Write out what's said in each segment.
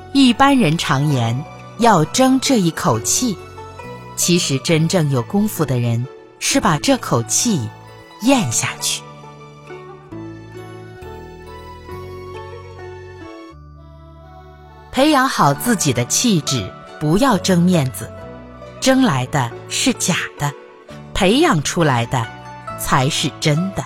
一般人常言要争这一口气，其实真正有功夫的人是把这口气咽下去。培养好自己的气质，不要争面子，争来的是假的，培养出来的才是真的。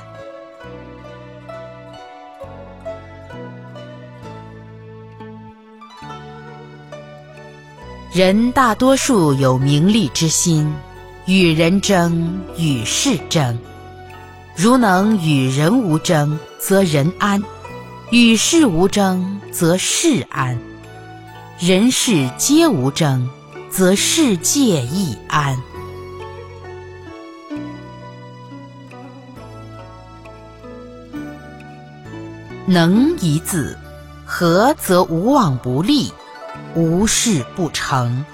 人大多数有名利之心，与人争，与事争。如能与人无争，则人安；与事无争，则事安；人事皆无争，则世界亦安。能一字，合则无往不利，无事不成。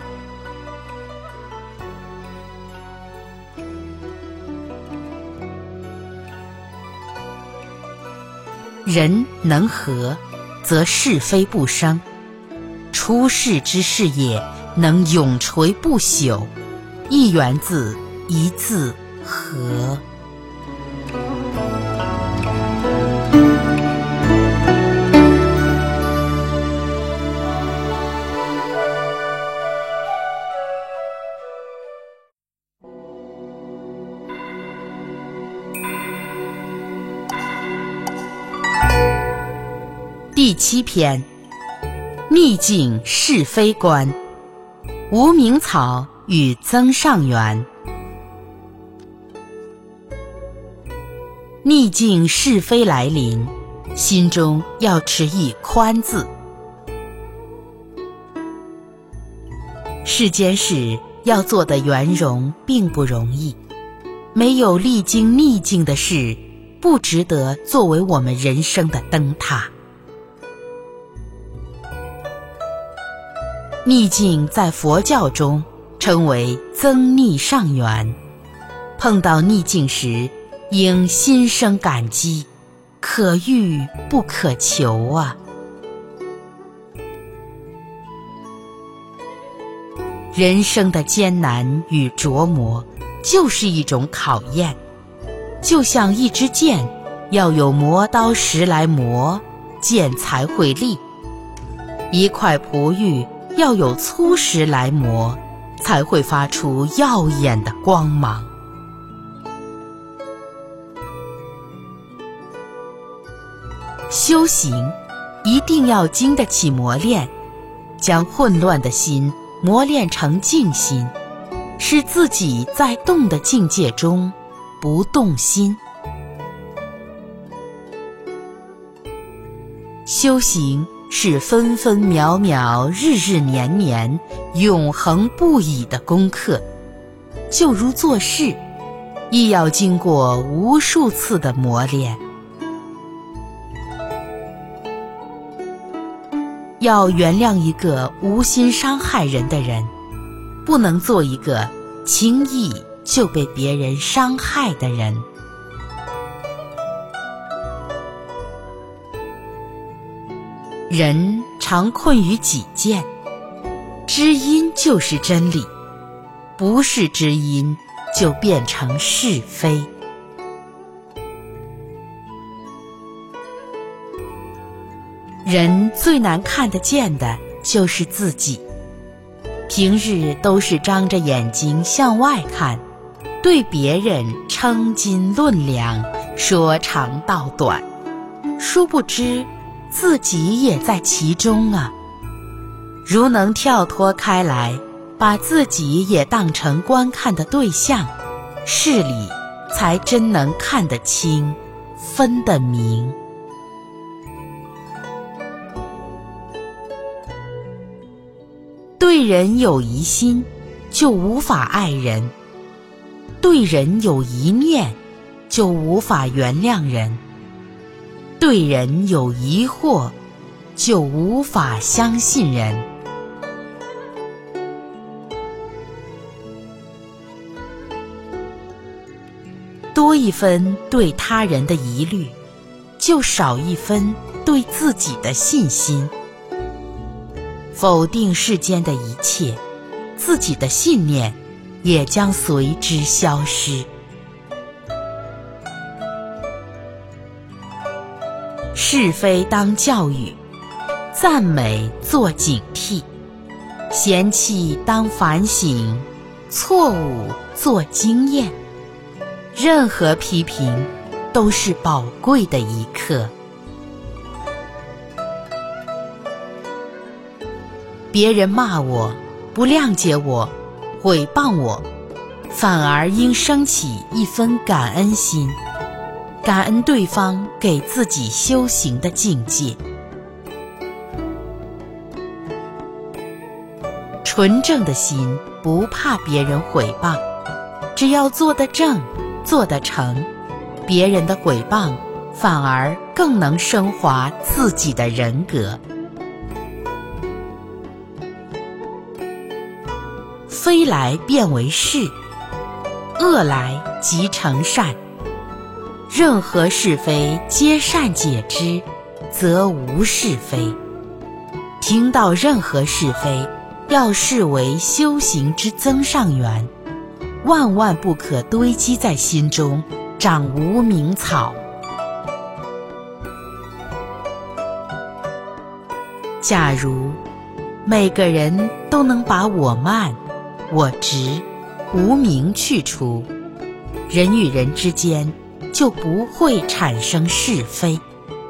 人能和，则是非不生。出世之事业能永垂不朽，亦源自一字和。第7篇，逆境是非观，无名草与增上缘。逆境是非来临，心中要持一宽字。世间事要做得圆融并不容易，没有历经逆境的事，不值得作为我们人生的灯塔。逆境在佛教中称为增逆上缘，碰到逆境时，应心生感激，可遇不可求啊。人生的艰难与琢磨，就是一种考验，就像一支箭，要有磨刀石来磨，箭才会利；一块璞玉要有粗石来磨，才会发出耀眼的光芒。修行一定要经得起磨练，将混乱的心磨练成静心，使自己在动的境界中不动心。修行是分分秒秒、日日年年、永恒不已的功课，就如做事，亦要经过无数次的磨练。要原谅一个无心伤害人的人，不能做一个轻易就被别人伤害的人。人常困于己见，知音就是真理，不是知音就变成是非。人最难看得见的就是自己，平日都是张着眼睛向外看，对别人称斤论两，说长道短，殊不知自己也在其中啊。如能跳脱开来，把自己也当成观看的对象，事理才真能看得清，分得明。对人有疑心，就无法爱人；对人有一念，就无法原谅人；对人有疑惑，就无法相信人。多一分对他人的疑虑，就少一分对自己的信心。 否定世间的一切，自己的信念也将随之消失。是非当教育，赞美做警惕，嫌弃当反省，错误做经验。任何批评都是宝贵的一课。别人骂我，不谅解我，毁谤我，反而应升起一分感恩心，感恩对方给自己修行的境界。纯正的心不怕别人毁谤，只要做得正，做得成，别人的毁谤反而更能升华自己的人格。非来便为是，恶来即成善。任何是非皆善解之，则无是非。听到任何是非，要视为修行之增上缘，万万不可堆积在心中，长无名草。假如每个人都能把我慢、我执、无明去除，人与人之间就不会产生是非。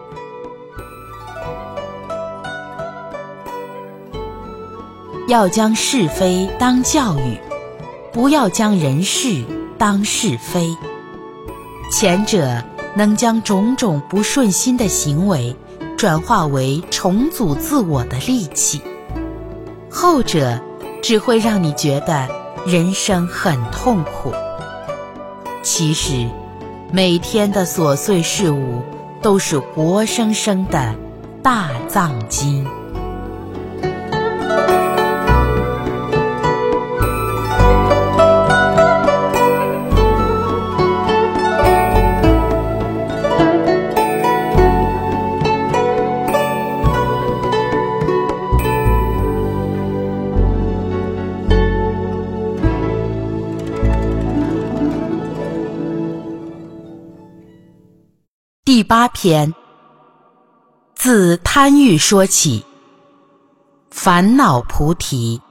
要将是非当教育，不要将人事当是非。前者能将种种不顺心的行为转化为重组自我的利器，后者只会让你觉得人生很痛苦。其实每天的琐碎事物都是活生生的大藏经。第8篇，自贪欲说起，烦恼菩提。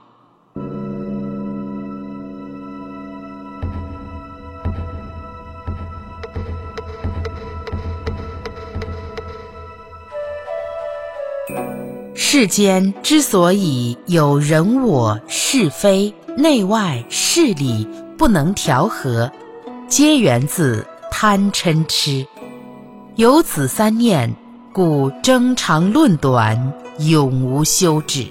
世间之所以有人我是非内外事理不能调和，皆源自贪嗔痴。有此3念，故争长论短，永无休止。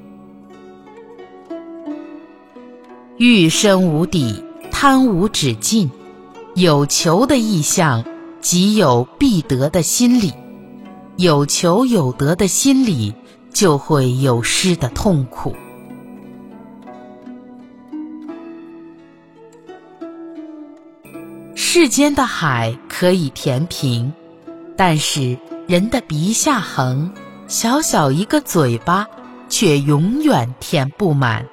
欲生无底，贪无止境。有求的意向，即有必得的心理。有求有得的心理，就会有失的痛苦。世间的海可以填平，但是人的鼻下横，小小一个嘴巴，却永远填不满。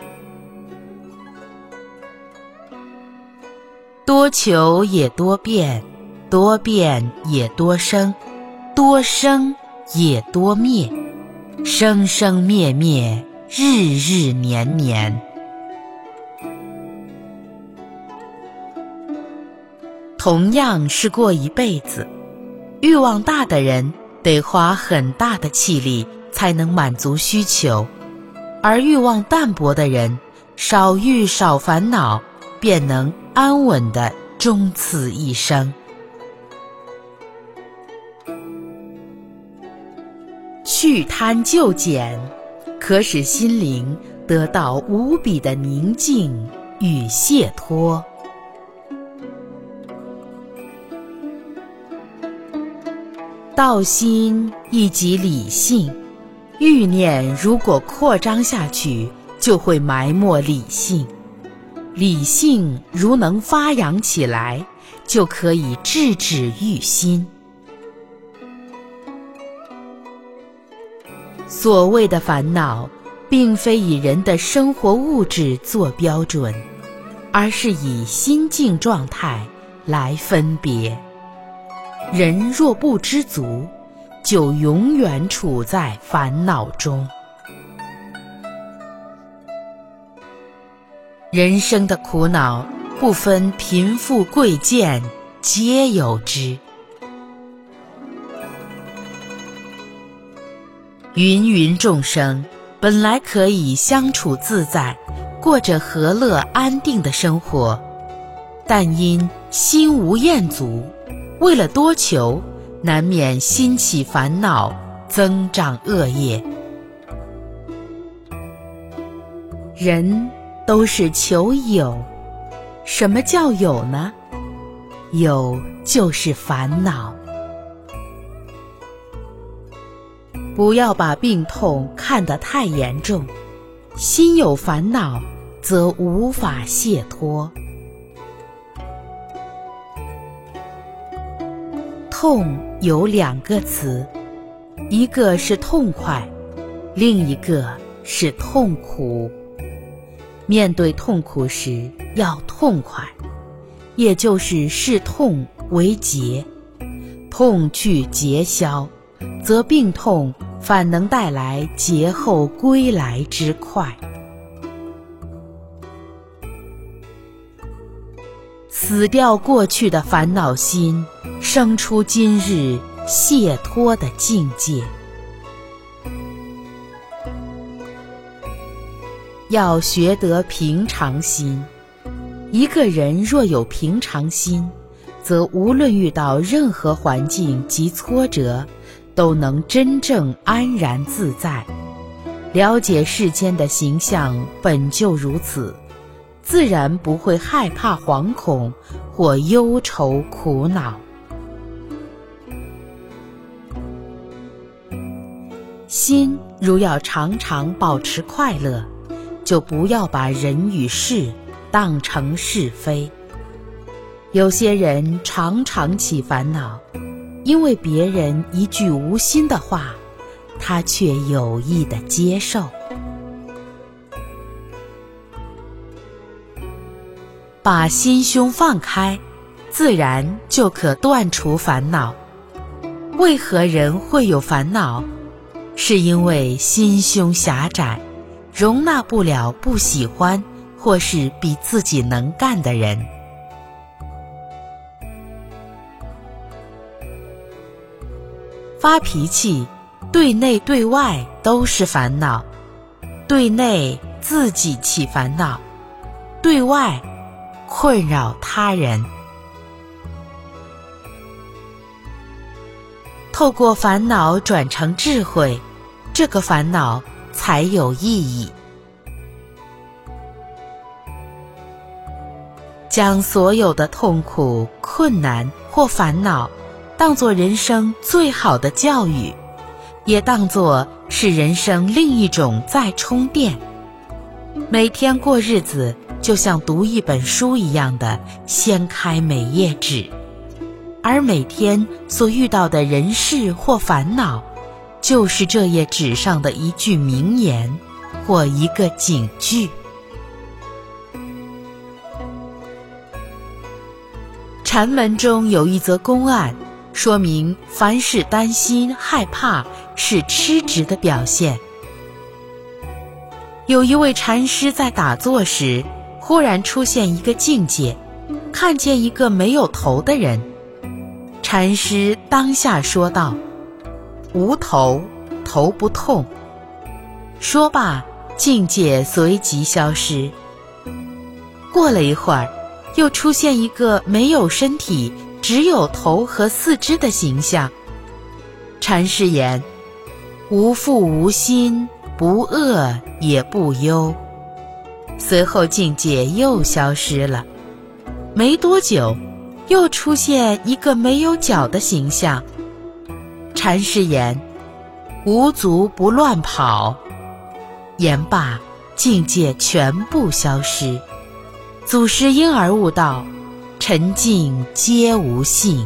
多求也多变，多变也多生，多生也多灭，生生灭灭，日日年年。同样是过一辈子，欲望大的人得花很大的气力才能满足需求，而欲望淡薄的人，少欲少烦恼，便能安稳地终此一生。去贪就减，可使心灵得到无比的宁静与解脱。道心亦即理性，欲念如果扩张下去，就会埋没理性。理性如能发扬起来，就可以制止欲心。所谓的烦恼， 并非以人的生活物质做标准，而是以心境状态来分别。人若不知足，就永远处在烦恼中。人生的苦恼不分贫富贵贱，皆有之。芸芸众生本来可以相处自在，过着和乐安定的生活，但因心无厌足，为了多求，难免心起烦恼，增长恶业。人都是求有，什么叫有呢？有就是烦恼。不要把病痛看得太严重，心有烦恼，则无法解脱。痛有2个词，一个是痛快，另一个是痛苦。面对痛苦时要痛快，也就是视痛为劫，痛去劫消，则病痛反能带来劫后归来之快。死掉过去的烦恼心，生出今日解脱的境界。要学得平常心。一个人若有平常心，则无论遇到任何环境及挫折，都能真正安然自在。了解世间的形象本就如此，自然不会害怕惶恐或忧愁苦恼。心如要常常保持快乐，就不要把人与事当成是非。有些人常常起烦恼，因为别人一句无心的话，他却有意地接受。把心胸放开，自然就可断除烦恼。为何人会有烦恼？是因为心胸狭窄，容纳不了不喜欢或是比自己能干的人。发脾气，对内对外都是烦恼。对内自己起烦恼，对外困扰他人。透过烦恼转成智慧，这个烦恼才有意义。将所有的痛苦、困难或烦恼当作人生最好的教育，也当作是人生另一种再充电。每天过日子就像读一本书一样的掀开每页纸，而每天所遇到的人事或烦恼，就是这页纸上的一句名言或一个警句。禅文中有一则公案，说明凡事担心害怕是痴执的表现。有一位禅师在打坐时，忽然出现一个境界，看见一个没有头的人。禅师当下说道：无头，头不痛。说罢，境界随即消失。过了一会儿，又出现一个没有身体，只有头和四肢的形象。禅师言：无父无心，不饿也不忧。随后境界又消失了。没多久，又出现一个没有脚的形象。禅师言：无足不乱跑。言罢，境界全部消失。祖师因而悟道：尘境皆无性。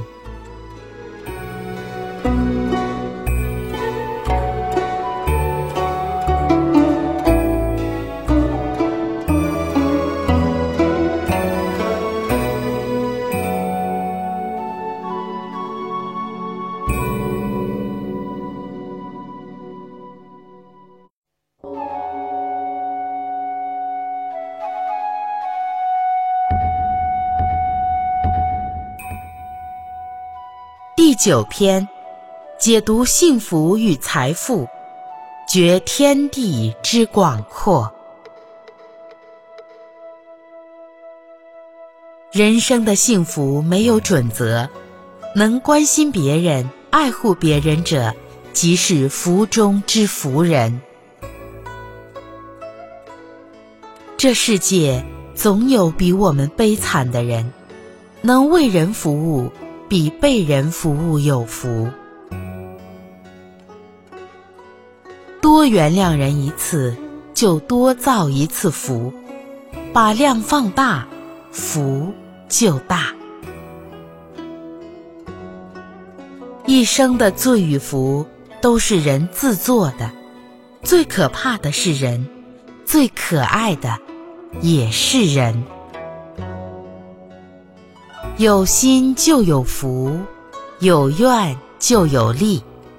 第9篇，解读幸福与财富，觉天地之广阔。人生的幸福没有准则，能关心别人、爱护别人者，即是福中之福人。这世界总有比我们悲惨的人，能为人服务，比被人服务有福。多原谅人一次，就多造一次福，把量放大，福就大。一生的罪与福都是人自作的，最可怕的是人，最可爱的也是人。有心就有福，有愿就有利。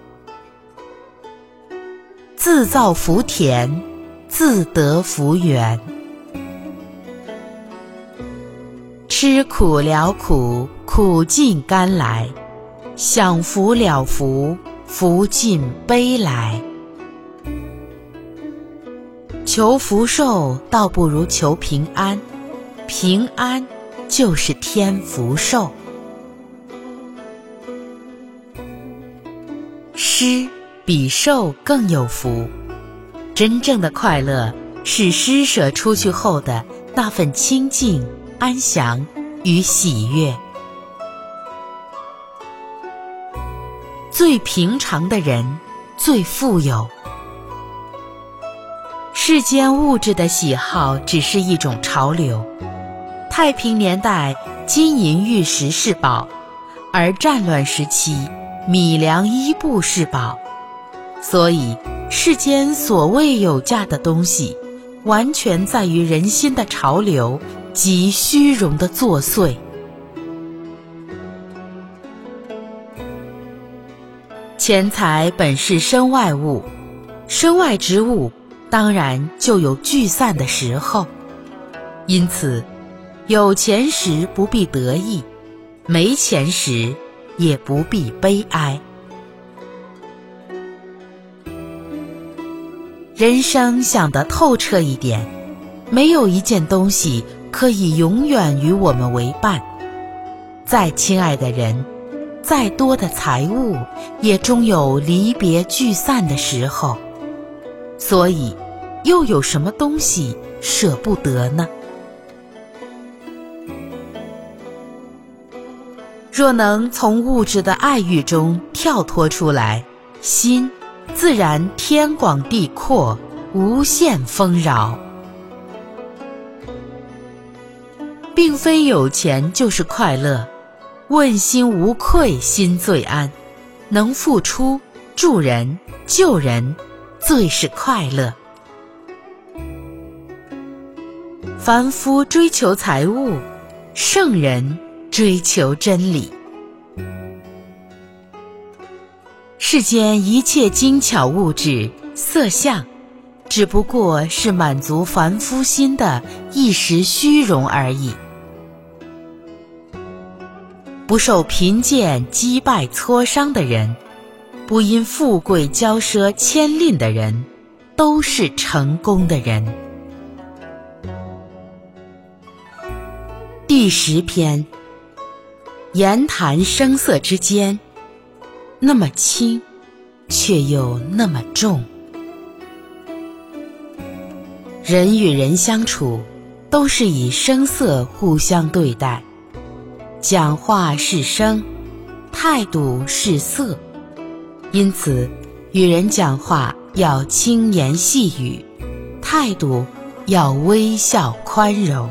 自造福田，自得福源。吃苦了苦，苦尽甘来；享福了福，福尽悲来。求福寿倒不如求平安，平安就是天福寿。施比受更有福，真正的快乐是施舍出去后的那份清净、安详与喜悦。最平常的人最富有。世间物质的喜好只是一种潮流。太平年代金银玉石是宝，而战乱时期米粮衣布是宝。所以世间所谓有价的东西，完全在于人心的潮流及虚荣的作祟。钱财本是身外物，身外之物当然就有聚散的时候。因此有钱时不必得意，没钱时也不必悲哀。人生想得透彻一点，没有一件东西可以永远与我们为伴。再亲爱的人，再多的财物，也终有离别聚散的时候。所以又有什么东西舍不得呢？若能从物质的爱欲中跳脱出来，心自然天广地阔，无限丰饶。并非有钱就是快乐，问心无愧心最安。能付出、助人、救人，最是快乐。凡夫追求财物，圣人追求真理。世间一切精巧物质、色相，只不过是满足凡夫心的一时虚荣而已。不受贫贱击败挫伤的人，不因富贵骄奢牵吝的人，都是成功的人。第10篇，言谈声色之间，那么轻，却又那么重。人与人相处，都是以声色互相对待。讲话是声，态度是色。因此，与人讲话要轻言细语，态度要微笑宽柔。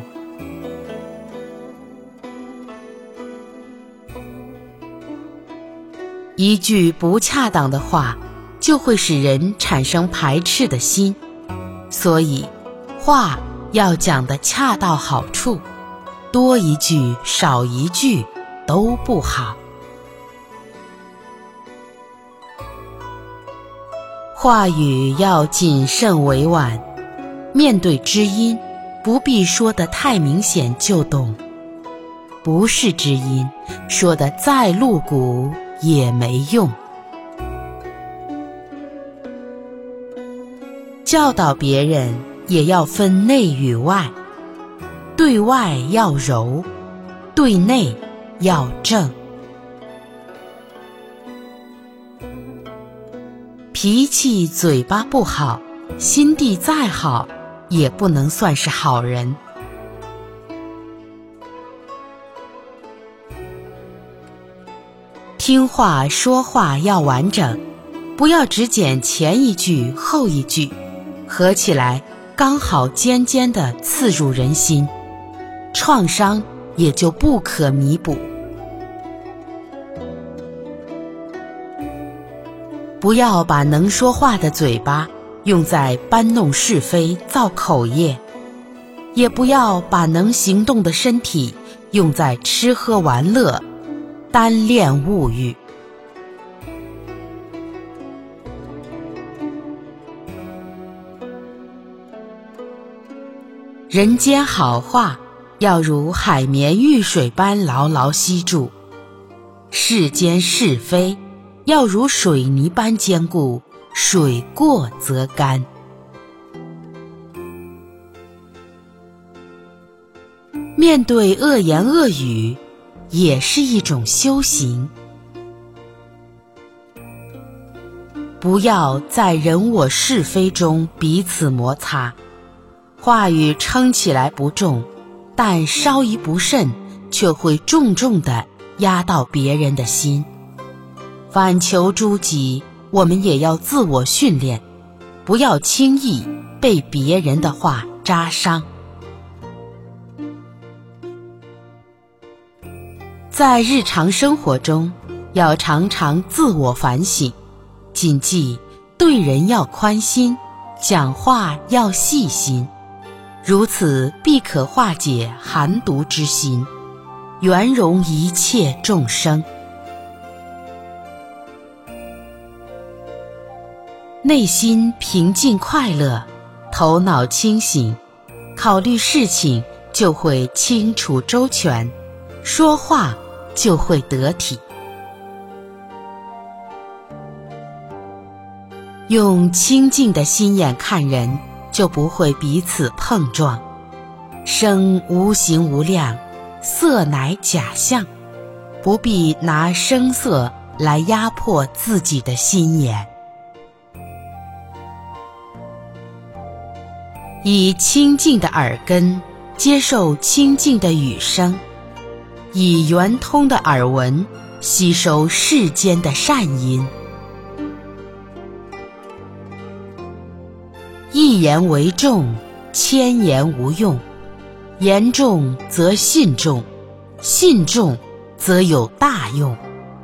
一句不恰当的话，就会使人产生排斥的心。所以，话要讲得恰到好处，多一句少一句都不好。话语要谨慎委婉，面对知音，不必说得太明显就懂；不是知音，说得再露骨也没用。教导别人也要分内与外，对外要柔，对内要正。脾气嘴巴不好，心地再好，也不能算是好人。听话说话要完整，不要只捡前一句后一句，合起来刚好尖尖地刺入人心，创伤也就不可弥补。不要把能说话的嘴巴用在搬弄是非、造口业，也不要把能行动的身体用在吃喝玩乐、单恋物欲。人间好话要如海绵玉水般牢牢吸住，世间是非要如水泥般坚固，水过则干。面对恶言恶语，也是一种修行。不要在人我是非中彼此摩擦，话语撑起来不重，但稍一不慎，却会重重地压到别人的心。反求诸己，我们也要自我训练，不要轻易被别人的话扎伤。在日常生活中，要常常自我反省，谨记对人要宽心，讲话要细心，如此必可化解寒毒之心，圆融一切众生。内心平静快乐，头脑清醒，考虑事情就会清楚周全，说话就会得体。用清净的心眼看人，就不会彼此碰撞。声无形无量，色乃假象，不必拿声色来压迫自己的心眼。以清净的耳根接受清净的语声，以圆通的耳闻吸收世间的善音。一言为重，千言无用。言重则信重，信重则有大用。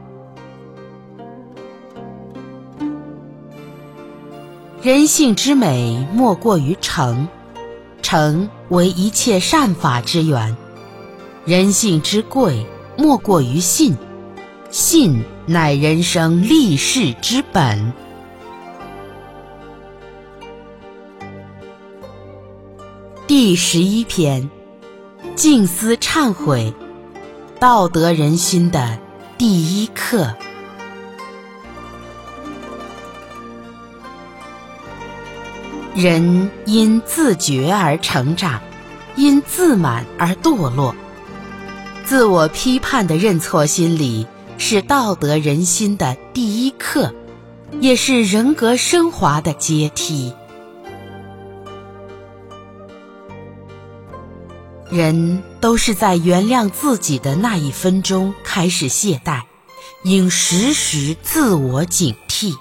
人性之美，莫过于诚，诚为一切善法之源；人性之贵，莫过于信，信乃人生立世之本。第11篇，静思忏悔，道德人心的第一课。人因自觉而成长，因自满而堕落。自我批判的认错心理是道德人心的第一课，也是人格升华的阶梯。人都是在原谅自己的那一分钟开始懈怠，应时时自我警惕。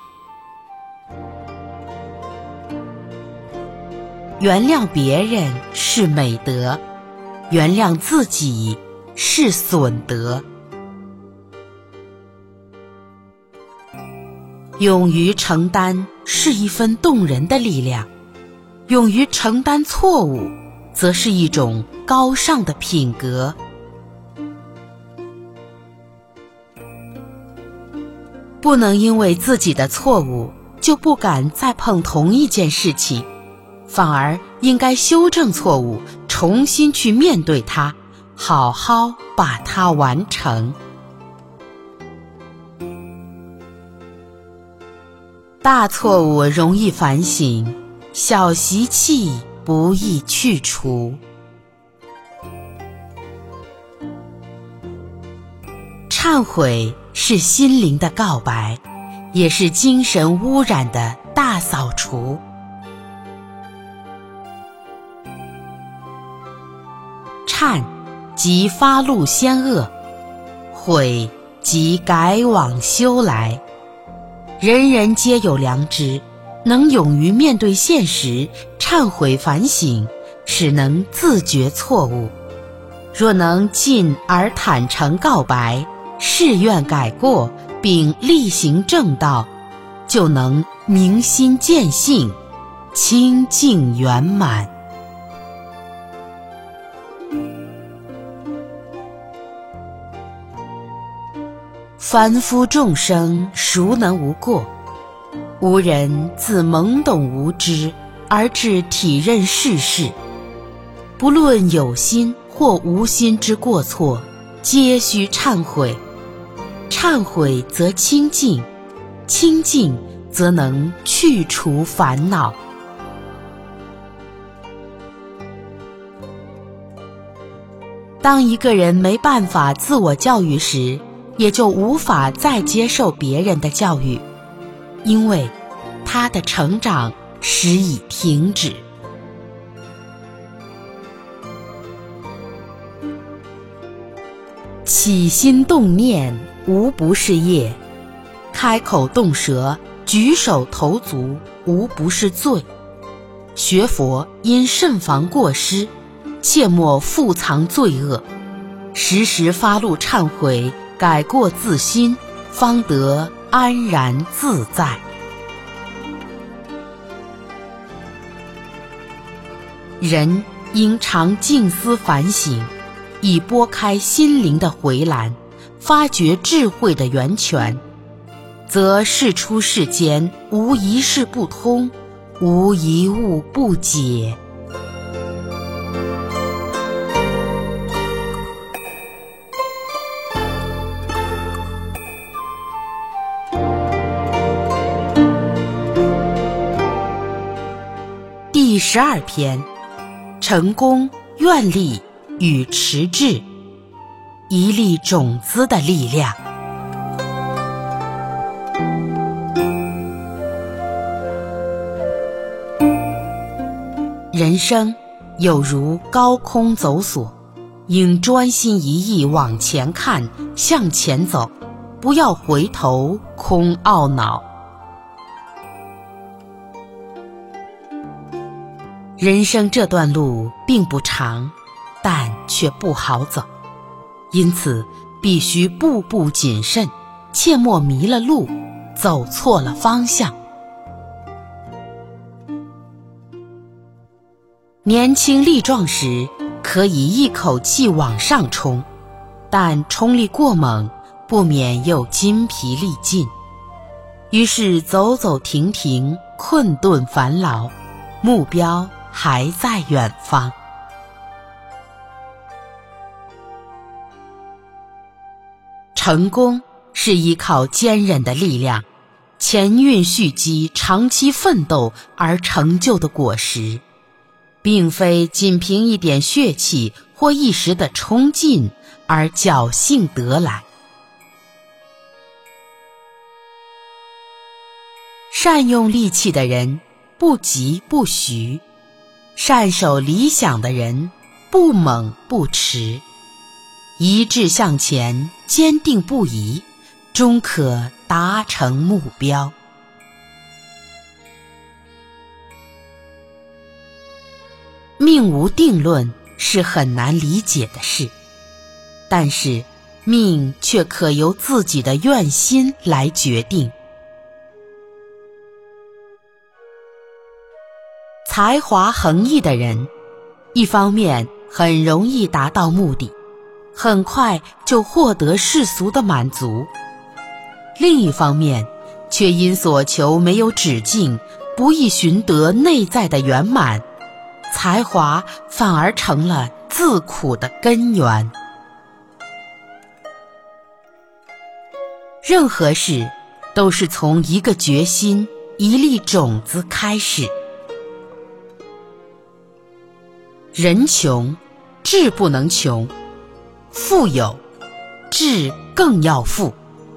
原谅别人是美德，原谅自己是损德。勇于承担是一份动人的力量，勇于承担错误则是一种高尚的品格。不能因为自己的错误就不敢再碰同一件事情，反而应该修正错误，重新去面对它，好好把它完成。 大错误容易反省，小习气不易去除。忏悔是心灵的告白，也是精神污染的大扫除。忏即发露先恶，悔即改往修来。人人皆有良知，能勇于面对现实，忏悔反省，使能自觉错误。若能进而坦诚告白，誓愿改过，并力行正道，就能明心见性，清净圆满。凡夫众生孰能无过？无人自懵懂无知而至体认世事，不论有心或无心之过错，皆须忏悔。忏悔则清净，清净则能去除烦恼。当一个人没办法自我教育时，也就无法再接受别人的教育，因为他的成长实已停止。起心动念无不是业，开口动舌，举手投足无不是罪。学佛因慎防过失，切莫复藏罪恶，时时发露忏悔，改过自新，方得安然自在。人应常静思反省，以拨开心灵的回廊，发掘智慧的源泉，则事出世间无一事不通，无一物不解。第12篇，成功、愿力与持志，一粒种子的力量。人生有如高空走索，应专心一意往前看，向前走，不要回头空懊恼。人生这段路并不长，但却不好走，因此必须步步谨慎，切莫迷了路，走错了方向。年轻力壮时，可以一口气往上冲，但冲力过猛，不免又筋疲力尽。于是走走停停，困顿烦劳，目标还在远方。成功是依靠坚韧的力量，前运蓄积，长期奋斗而成就的果实，并非仅凭一点血气或一时的冲劲而侥幸得来。善用力气的人，不急不徐；善守理想的人，不猛不迟。一致向前，坚定不移，终可达成目标。命无定论是很难理解的事，但是命却可由自己的愿心来决定。才华横溢的人，一方面很容易达到目的，很快就获得世俗的满足；另一方面，却因所求没有止境，不易寻得内在的圆满，才华反而成了自苦的根源。任何事都是从一个决心、 一粒种子开始。人穷，志不能穷；富有，志更要富。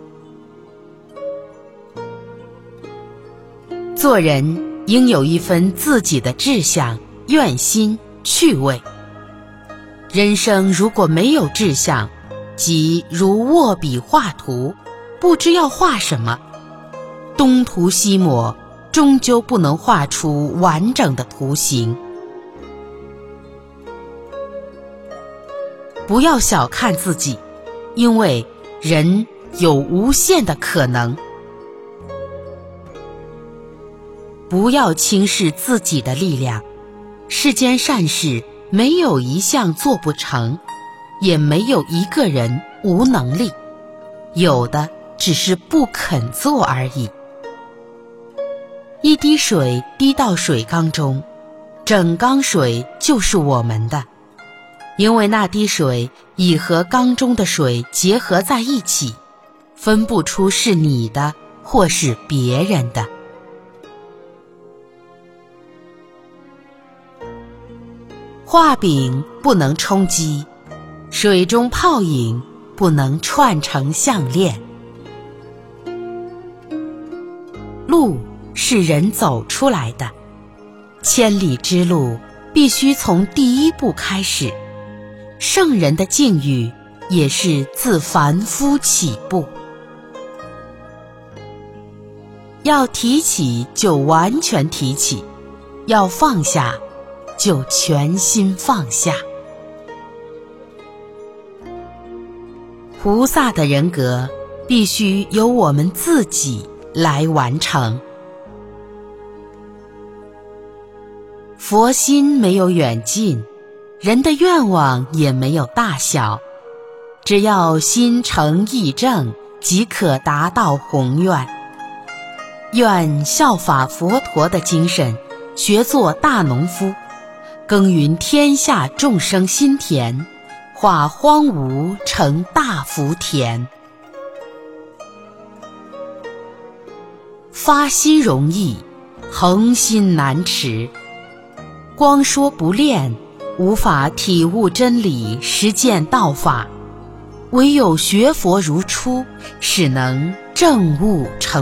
做人应有一份自己的志向、愿心、趣味。人生如果没有志向，即如握笔画图，不知要画什么，东涂西抹，终究不能画出完整的图形。不要小看自己，因为人有无限的可能。不要轻视自己的力量，世间善事没有一项做不成，也没有一个人无能力，有的只是不肯做而已。一滴水滴到水缸中，整缸水就是我们的，因为那滴水已和缸中的水结合在一起，分不出是你的或是别人的。画饼不能充饥，水中泡影不能串成项链。路是人走出来的，千里之路必须从第一步开始。圣人的境遇也是自凡夫起步。要提起就完全提起，要放下就全心放下。菩萨的人格必须由我们自己来完成。佛心没有远近，人的愿望也没有大小，只要心诚意正，即可达到宏愿。愿效法佛陀的精神，学做大农夫，耕耘天下众生心田，化荒芜成大福田。发心容易，恒心难持。光说不练，无法体悟真理，实践道法。唯有学佛如初，使能证悟成